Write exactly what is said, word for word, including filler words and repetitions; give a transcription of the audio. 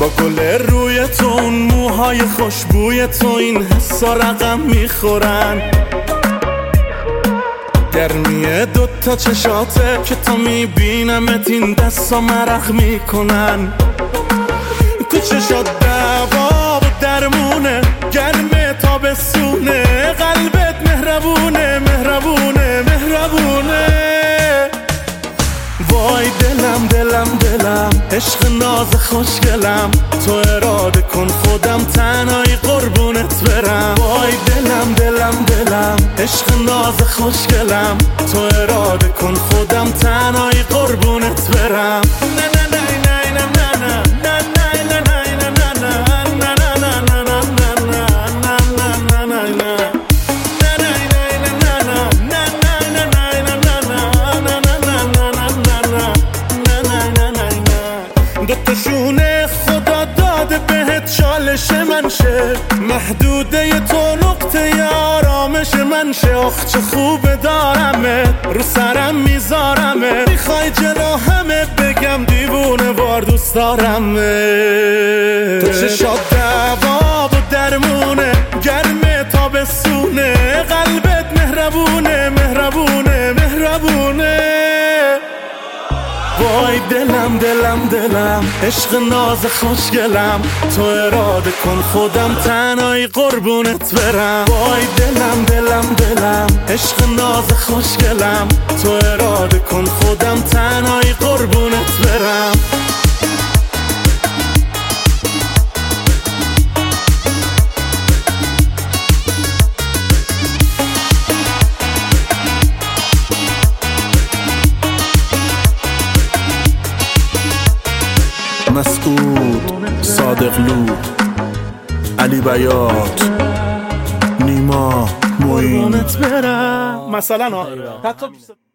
با گل روی تو، اون موهای خوشبوی تو، این حسا رقم میخورن. گرمی دوتا چشاته که تا میبینمت این دستا مرخ میکنن. تو چشات دوا و درمونه، گرمه تابستونه، قلبت مهربونه مهربونه مهربونه. وای دلم دلم دلم، عشق ناز خوشگلم، تو اراده کن خودم تنهایی قربونت برم. وای دلم دلم دلم، عشق ناز خوشگلم، تو اراده کن خودم تنهایی قربونت برم. نه نه نه نه نه نه نه دوتاشونه خدا داده بهت چالش من شه، محدوده تو نقطه آرامش من شه. آخ چه خوبه دارمه، رو سرم میذارمه، میخوای جلو همه بگم دیوونه وار دوست دارمه. تو چشات دوا و درمونه، گرمه تابستونه، قلبت مهربونه مهربونه مهربونه. وای دلم دلم دلم، عشق ناز خوشگلم، تو اراده کن خودم تنهایی قربونت برم. وای دلم دلم دلم، عشق ناز خوشگلم، تو اراده کن خودم تنهایی قربونت برم. مسعود، صادقلو، علی بیات، نیما، معین. مثلا